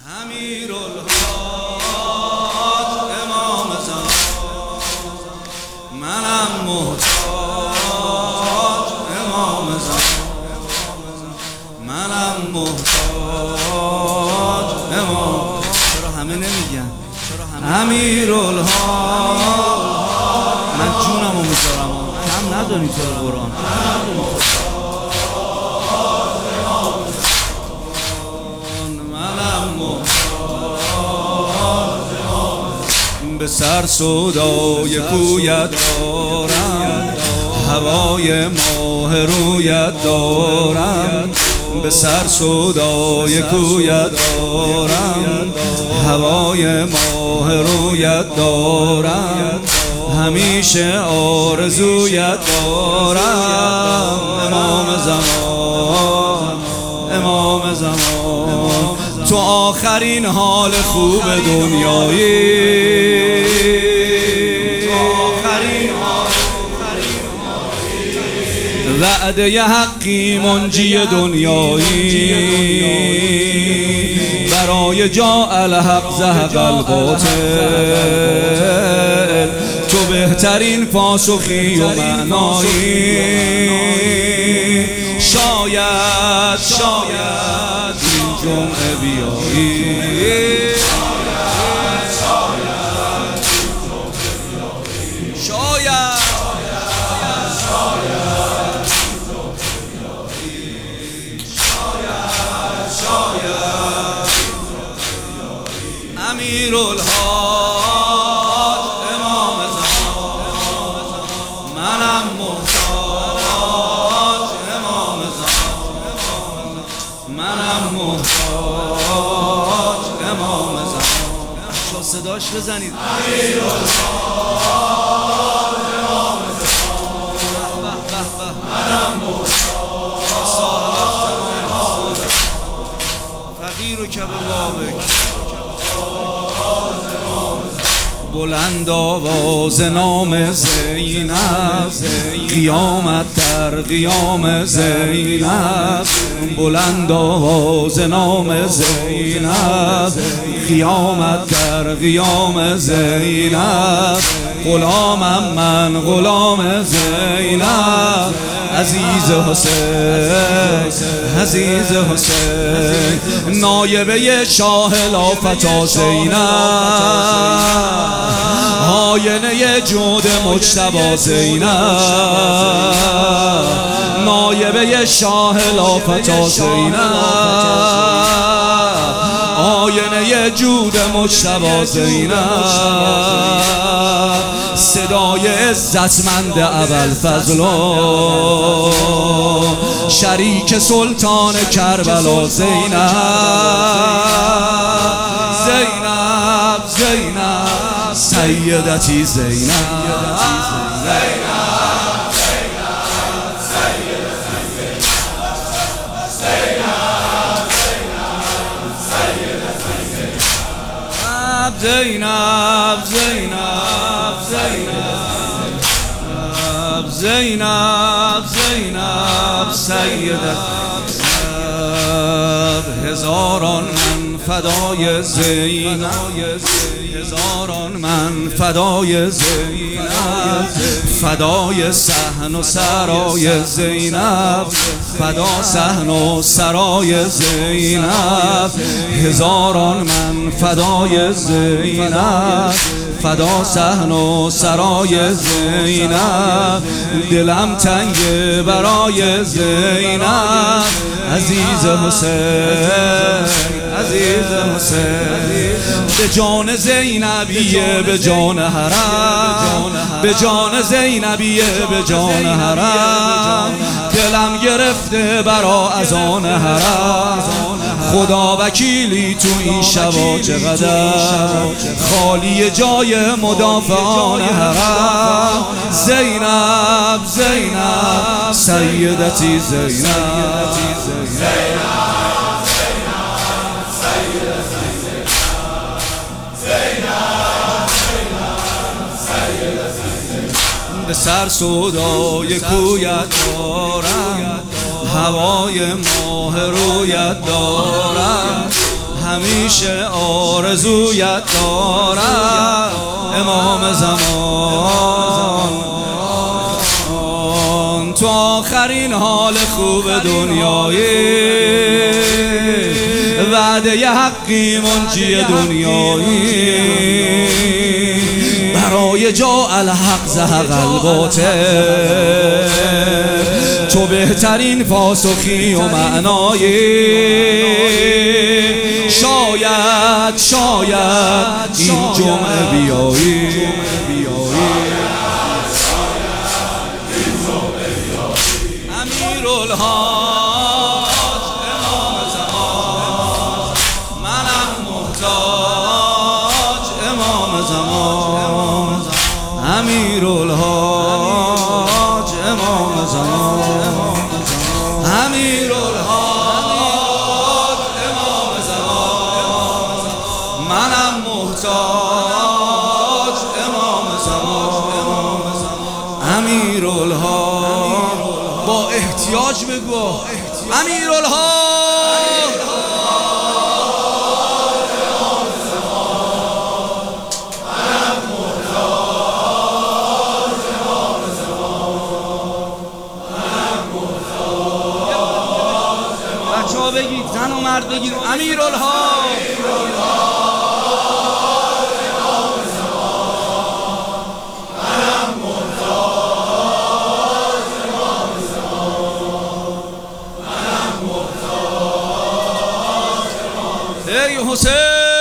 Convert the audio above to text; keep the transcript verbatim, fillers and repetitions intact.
امیرالحاج امام زمان، منم محتاج امام زمان، منم محتاج امام. چرا همه نمیگن؟ امیرالحاج من جونمو میذارم، کم نداری تو قرآن. به سر سودای کویت دارم، هوای ماه رویت دارم. به سر سودای کویت دارم، هوای ماه رویت دارم. همیشه آرزویت دارم، امام زمان، امام زمان. تو آخرین حال خوب دنیایی، وعده ی حقی منجی دنیایی. برای جا الحق زهق الباطل، تو بهترین پاسخی و معنایی. شاید شاید این جمعه بیایی، شاید امیرالحاج امام زمان، منم محتاج امام زمان، منم محتاج امام زمان. شو صداش بزنید. امیرالحاج امام زمان، منم محتاج فقیر و کب بابک. بلند آواز نام زینب، قیامت در قیام زینب. بلند آواز نام زینب، قیامت در قیام زینب. غلامم من غلام زینب، عزیز حسین عزیز حسین. نایبه شاه لافتا زینب، آینه جود مجتبی زینب. نایبه شاه لافتا زینب، آینه جود مجتبی زینب. صدای عزتمند ابوالفضل، شریک سلطان کربلا زینب. زینب زینب سیدتی زینب، زینب زینب زینب زینب زینب سیدت. هزاران من فدای زینب، هزاران من فدای زینب. فدای صحن و سرای زینب، فدا صحن و سرای زینب. هزاران من فدای زینب، فدا صحن و سرای زینب. دلم تنگ برای زینب، عزیز حسین عزیز حسین. به جان زینبیه به جان حرم، به جان زینبیه به جان حرم. دلم گرفته برا اذان حرم، خدا وکیلی تو این شبا چقدر خالی جای مدافعان حرم. زینب زینب سیدتی زینب، به سر سودای کویت دارم، هوای ماه رویت دارم. همیشه آرزویت دارم امام زمان، تو آخرین حال خوب دنیایی، وعده ی حقی منجی دنیایی، برای جا الحق زهق الباطل، تو بهترین پاسخی و معنایی. شاید شاید این جمعه بیایی، امیرالحاج امام زمان، منم محتاج امام زمان، امیرالحاج امام زمان، امیرالحاج امام زمان، منم محتاج امام زمان، امیرالحاج با احتیاج بگو امیرالحاج بچه ها بگید، زن و مرد بگید امیرالحاج. ای حسین